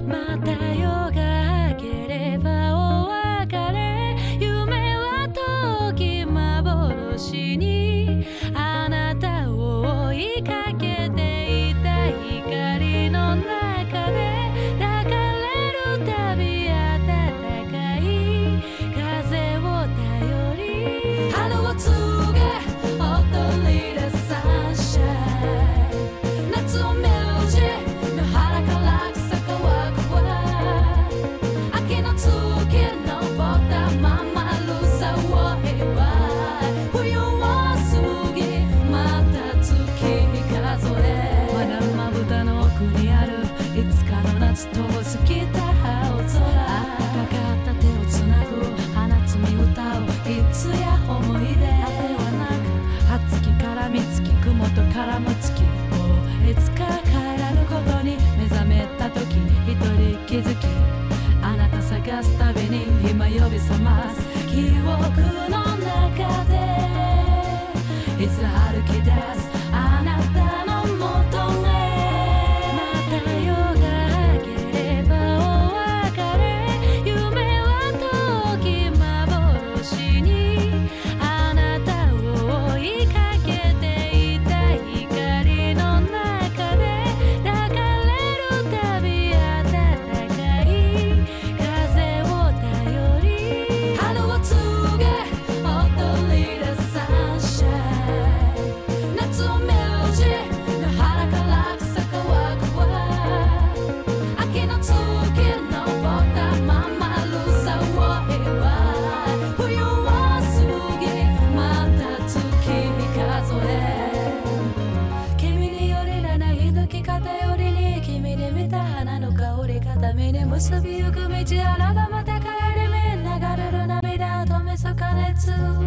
また夜が明ければお別れ、夢は遠き幻にあなたを追いかけていた光の中で抱かれるたび暖かい風を頼り、春を告げ踊り出サンシャイン、夏を目じ野原から草川越秋の月登ったままるさを平和、冬を過ぎまた月数え、まだまぶたの奥にあるいつかの夏と過ぎた青空、暖かかった手をつなぐ花摘み歌ういつや思い出ではなく、葉月から三月雲と絡む月をいつか帰らぬことに目覚めた時一人気づき、あなた探すたびに今呼び覚ます記憶の中でいつ歩き出すあなたのもとへ、また夜が明ければお別れ、夢は遠き幻にあなたを追いかけていた光の中で抱かれるたび暖かい風を頼り、春を告げ踊り出サンシャイン、夏を目じ野原から草川越秋の月登ったままるさを平和、冬を過ぎまた月数え、君によりらない抜き方よりに君に見た花の香り片身に結びゆく道あらばまた帰り目流れる涙止めそ加熱、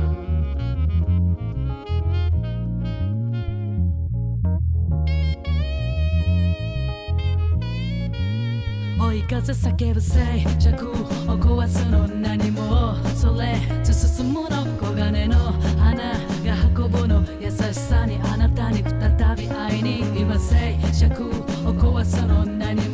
追い風叫ぶ静寂を壊すの何も、それ進むの黄金の花が運ぶの優しさにあなたに再び会いに今静寂を壊すの何